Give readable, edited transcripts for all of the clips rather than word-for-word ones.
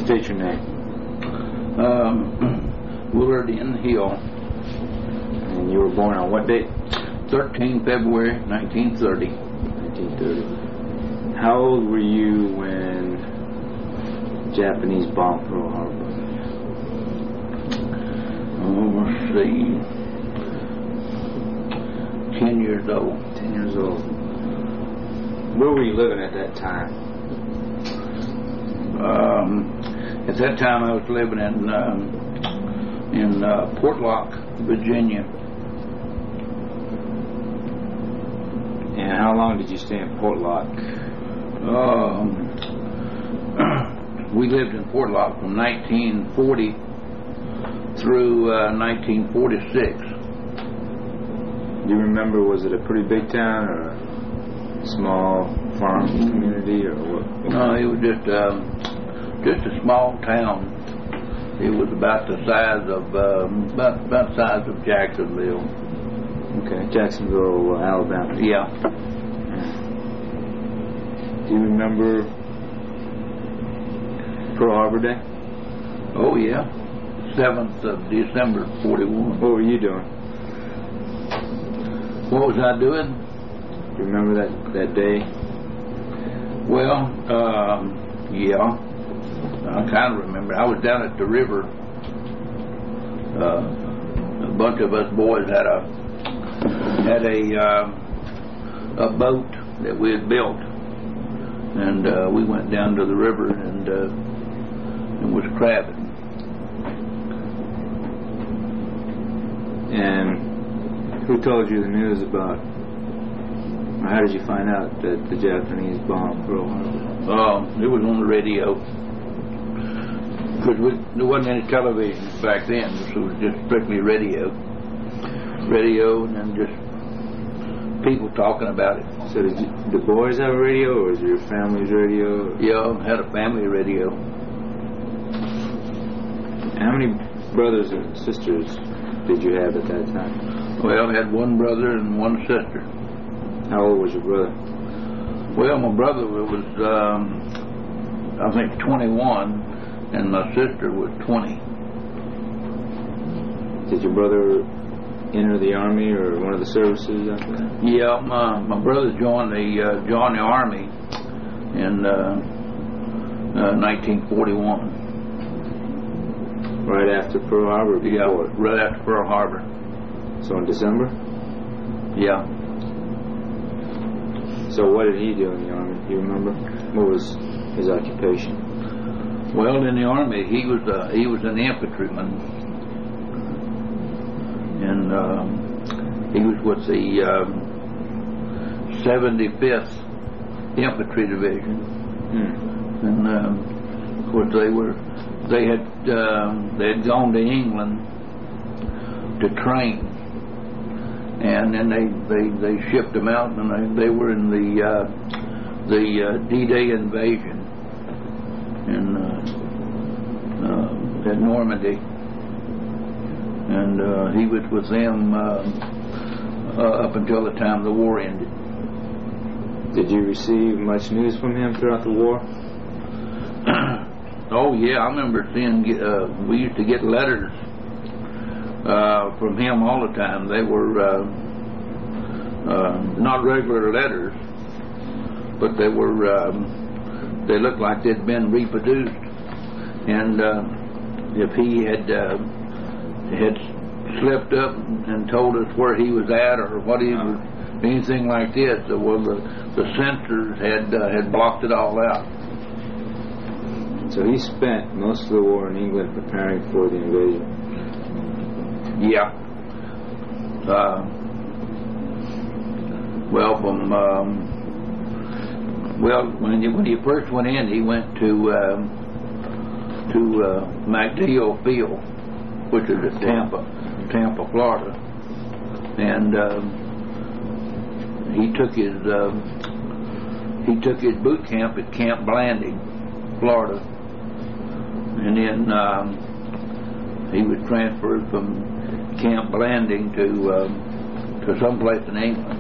State your name. Willard N. Hill. And you were born on what date? 13 February 1930. 1930. How old were you when Japanese bombed Pearl Harbor? Let's see. 10 years old. 10 years old. Where were you living at that time? At that time, I was living in Portlock, Virginia. And how long did you stay in Portlock? We lived in Portlock from 1940 through 1946. Do you remember, was it a pretty big town or a small farm community or what? No, it was just a small town. It was about the size of about the size of Jacksonville. Okay, Jacksonville, Alabama. Yeah. Do you remember Pearl Harbor Day? Oh yeah, 7th of December, 41. What were you doing? What was I doing? Do you remember that day? Well, yeah, I kind of remember. I was down at the river. A bunch of us boys had a boat that we had built, and we went down to the river and was crabbing. And who told you the news about, or how did you find out that the Japanese bombed Pearl Harbor? It was on the radio. Because there wasn't any television back then, so it was just strictly radio. Radio, and then just people talking about it. So did the boys have a radio, or was it your family's radio? Yeah, I had a family radio. How many brothers and sisters did you have at that time? Well, I had one brother and one sister. How old was your brother? Well, my brother was, I think, 21, and my sister was 20. Did your brother enter the Army or one of the services after that? Yeah, my brother joined the Army in 1941. Right after Pearl Harbor? Before? Yeah, right after Pearl Harbor. So in December? Yeah. So what did he do in the Army? Do you remember? What was his occupation? Well, in the Army, he was an infantryman, and he was with the 75th Infantry Division, and of course they had gone to England to train, and then they shipped them out, and they were in the D-Day invasion at Normandy, and he was with them up until the time the war ended. Did you receive much news from him throughout the war? Oh yeah, I remember seeing. We used to get letters from him all the time. They were not regular letters, but they were. They looked like they'd been reproduced, and if he had slipped up and told us where he was at or what he was, anything like this, well, the censors had blocked it all out. So he spent most of the war in England preparing for the invasion. Yeah. Well, when he first went in, he went to MacDill Field, which is at Tampa, Florida, and he took his boot camp at Camp Blanding, Florida, and then he was transferred from Camp Blanding to someplace in England.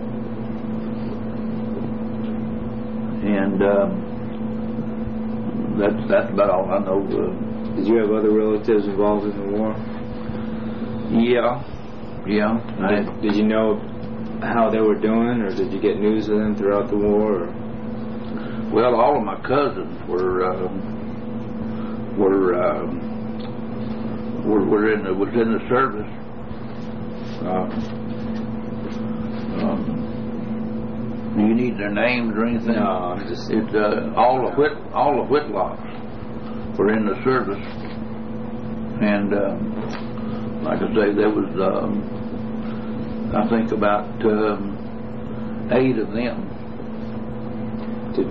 And that's about all I know. Did you have other relatives involved in the war? Yeah. Did you know how they were doing, or did you get news of them throughout the war? Or? Well, all of my cousins were in the service. Do you need their names or anything? No, I'm just. It's all the Whitlocks were in the service, and like I say, there was I think about 8 of them. Did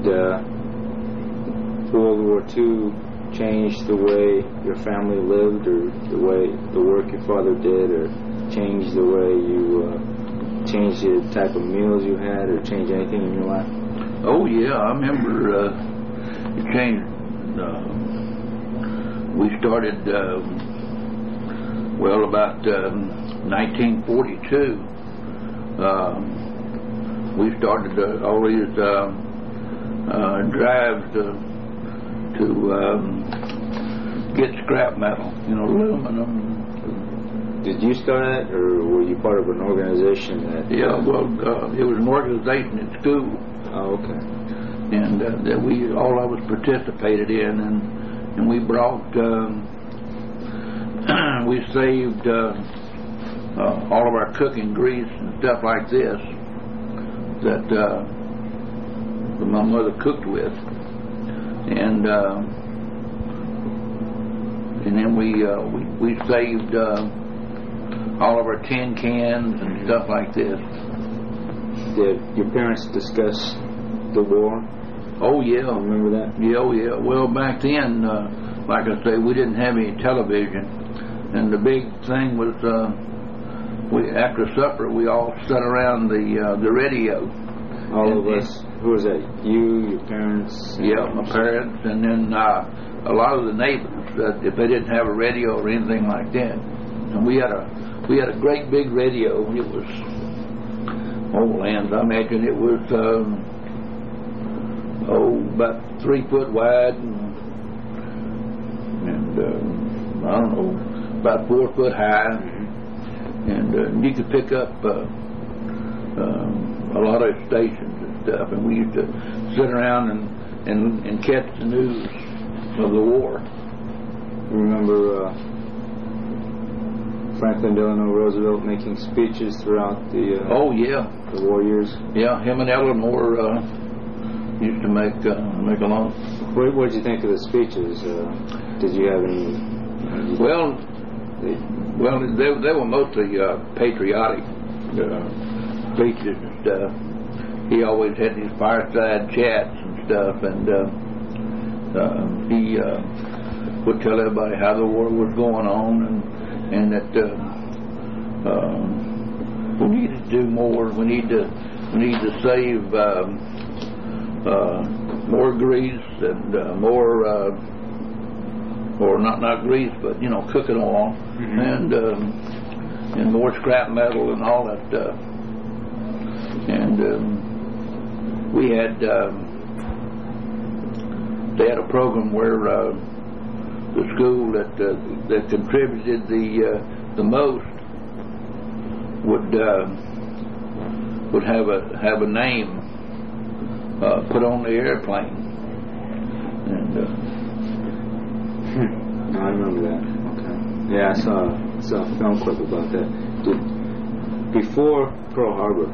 World War II change the way your family lived, or the work your father did, or change the way you change the type of meals you had, or change anything in your life? Oh yeah, I remember it changed. We started about 1942. We started all these drives to get scrap metal, aluminum. Did you start it, or were you part of an organization that? Yeah, well, it was an organization at school. Oh, okay. And that all of us participated in, and we brought, we saved all of our cooking grease and stuff like this that my mother cooked with, and then we saved all of our tin cans and stuff like this. Did your parents discuss the war? Oh yeah, remember that? Yeah, oh yeah. Well, back then, like I say, we didn't have any television, and the big thing was after supper we all sat around the radio. All of us. Who was that? You, your parents? Yeah, my parents, and then a lot of the neighbors. If they didn't have a radio or anything like that, and we had a great big radio. It was I imagine it was about 3 foot wide, and I don't know, about 4 foot high, and you could pick up a lot of stations and stuff, and we used to sit around and catch the news of the war. You remember Franklin Delano Roosevelt making speeches throughout the the war years? Yeah, him and Eleanor used to make a lot. What did you think of the speeches? Did you have any? Well, they were mostly patriotic speeches and stuff. He always had these fireside chats and stuff, and he would tell everybody how the war was going on, and that we need to do more. We need to save more grease and more, or not grease, but cooking oil, and more scrap metal and all that stuff. And we had they had a program where the school that contributed the most would have a name put on the airplane. And I remember that. Okay. Yeah, I saw a film clip about that. Before Pearl Harbor,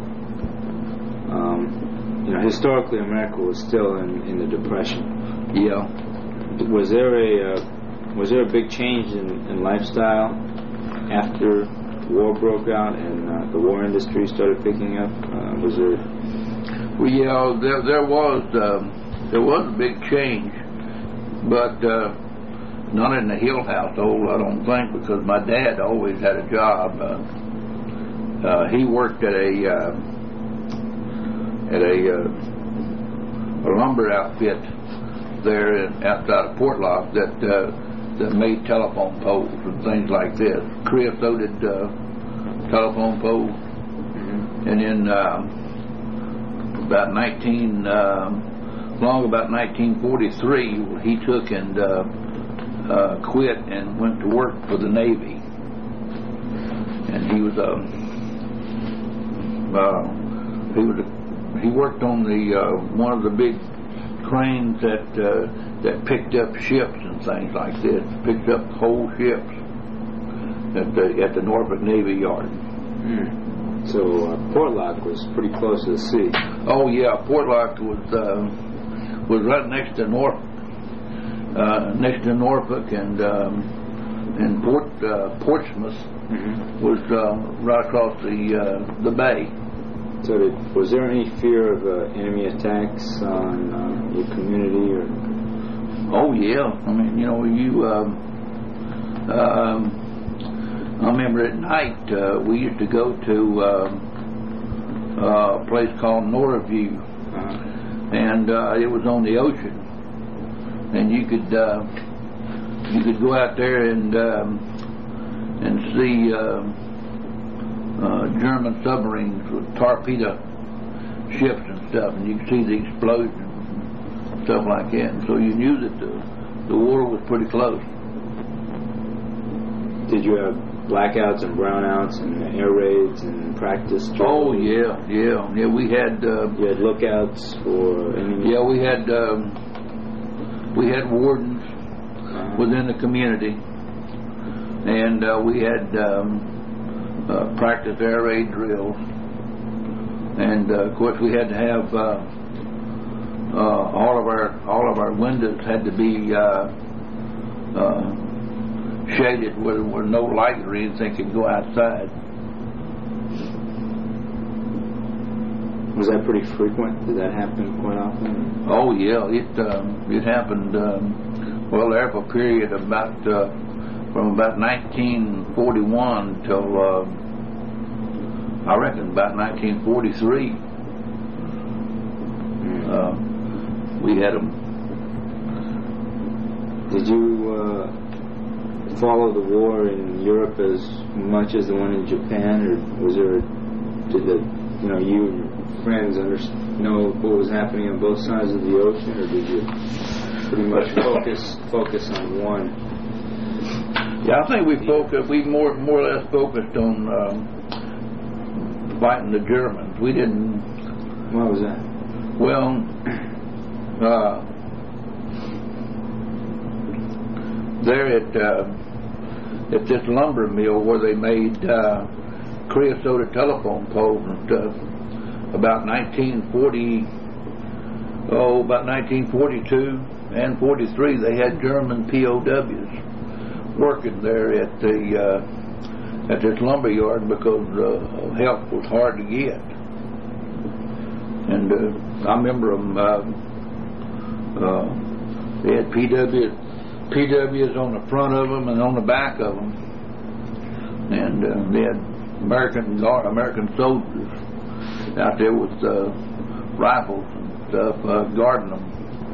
historically America was still in the Depression. Yeah. Was there a big change in lifestyle after war broke out and the war industry started picking up? Was there? Well, yeah, there was a big change, but not in the Hill household, I don't think, because my dad always had a job. He worked at a lumber outfit there outside of Portlock that made telephone poles and things like this, creosoted telephone poles. And then about 19 along about 1943, he took and quit and went to work for the Navy. And he worked on the one of the big cranes that picked up ships and things like this, picked up whole ships at the Norfolk Navy Yard. So Portlock was pretty close to the sea. Oh yeah, Portlock was right next to Norfolk, and Portsmouth was right across the bay. So was there any fear of enemy attacks on your community? Or? Oh yeah, I mean, you know, I remember at night we used to go to a place called Norview, and it was on the ocean, and you could go out there and see German submarines with torpedo ships and stuff, and you could see the explosions and stuff like that, and so you knew that the war was pretty close. Did you have blackouts and brownouts and air raids and practice drills? Oh yeah. We had. You had lookouts for enemy. Yeah, we had wardens within the community, and we had practice air raid drills, and of course we had to have all of our windows had to be shaded where no light or anything could go outside. Was that pretty frequent? Did that happen quite often? Oh yeah, it happened. Well, there for a period of from about 1941 till I reckon about 1943. We had them. Did you follow the war in Europe as much as the one in Japan, or was there? Did you and your friends know what was happening on both sides of the ocean, or did you pretty much focus on one? Yeah, I think we more or less focused on fighting the Germans. We didn't. What was that? Well, there at this lumber mill where they made creosote telephone poles and stuff, about 1942 and 43, they had German POWs working there at this lumber yard because help was hard to get. And I remember them. They had PWs on the front of them and on the back of them, and they had American soldiers out there with rifles and stuff guarding them.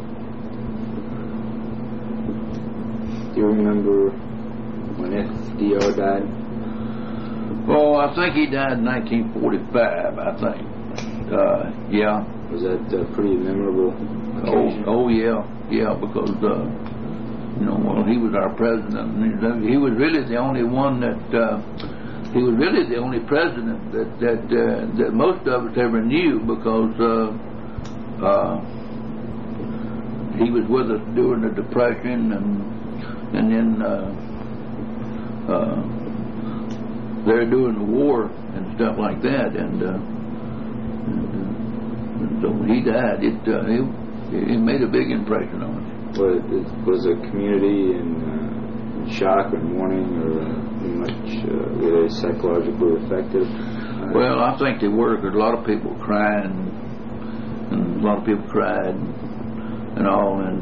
Do you remember when FDR died? Oh, I think he died in 1945. I think. Yeah. Was that pretty memorable occasion? Oh yeah, because well, he was our president. He was really the only one he was really the only president that most of us ever knew, because he was with us during the Depression, and then they're doing the war and stuff like that, and so he died. It made a big impression on us. Was the community in shock or mourning, or were they psychologically affected? Well, I think they were, because a lot of people cried, and a lot of people cried and all, and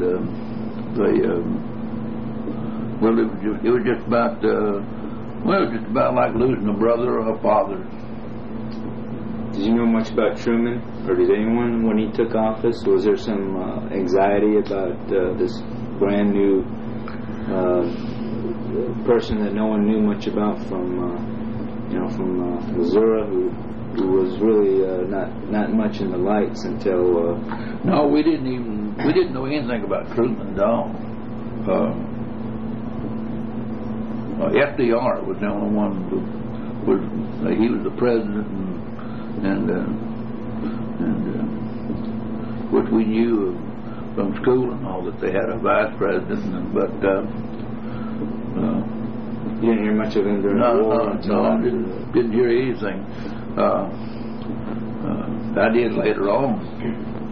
it was just about like losing a brother or a father. Did you know much about Truman, or did anyone, when he took office? Was there some anxiety about this brand new person that no one knew much about from Missouri, who was really not much in the lights until? No, we didn't even we didn't know anything about Truman Dahl. FDR was the only one who he was the president, and which we knew from school and all that they had a vice president, but you didn't hear much of him during the war? No, didn't hear anything. I did later on.